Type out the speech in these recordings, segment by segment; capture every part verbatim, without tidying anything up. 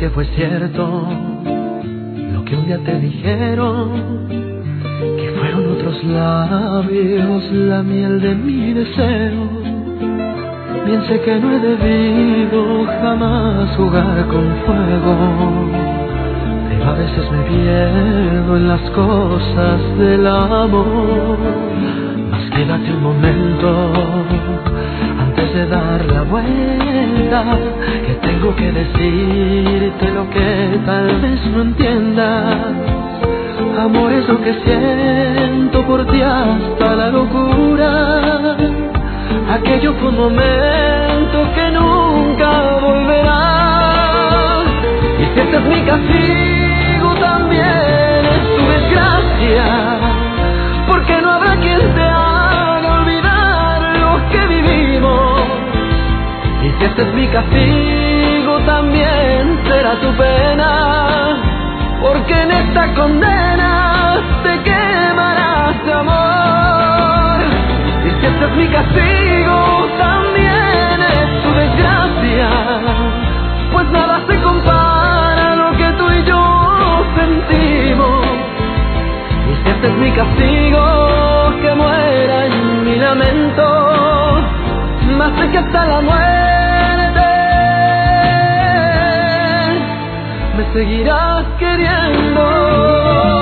que fue cierto lo que un día te dijeron, que fueron otros labios la miel de mi deseo. Bien sé que no he debido jamás jugar con fuego, pero a veces me pierdo en las cosas del amor. Mas quédate un momento antes de dar la vuelta, que tengo que decirte lo que tal vez no entiendas. Amor es lo que siento por ti hasta la locura. Aquello fue un momento que nunca volverá. Y si este es mi castigo, también es tu desgracia, porque no habrá quien te haga olvidar lo que vivimos. Y si este es mi castigo, también será tu pena, porque en esta condena te quemarás de amor. Y si este es mi castigo, también es tu desgracia, pues nada se compara a lo que tú y yo sentimos. Y si este es mi castigo, que muera en mi lamento, más de que hasta la muerte me seguirás queriendo.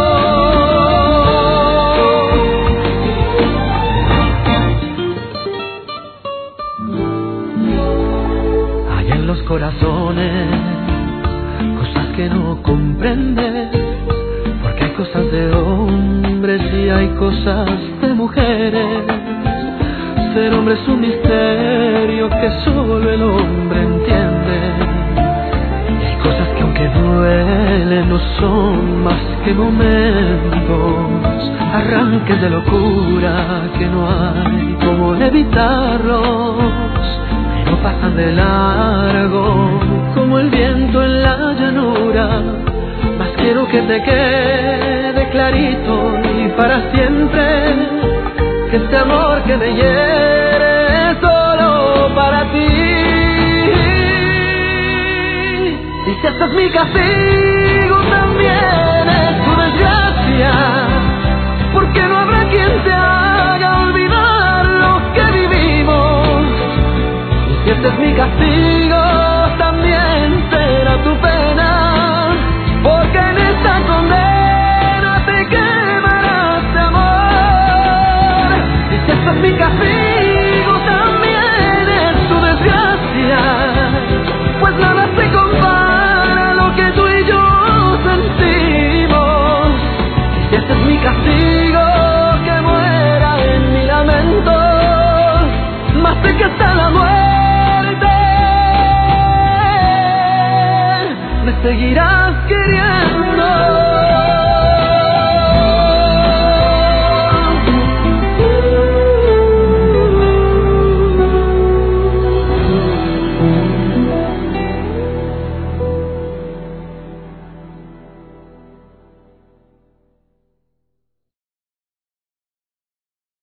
Hay en los corazones cosas que no comprendes, porque hay cosas de hombres y hay cosas de mujeres. Ser hombre es un misterio que solo el hombre entiende. Y hay cosas que aunque duelen no son más que momentos, arranques de locura que no hay cómo evitarlos, pero pasan de largo como el viento en la llanura. Mas quiero que te quede clarito y para siempre, que este amor que me hiere es solo para ti. Y si este es mi castigo, también es tu desgracia, porque no habrá quien te haga olvidar lo que vivimos. Y si este es mi castigo,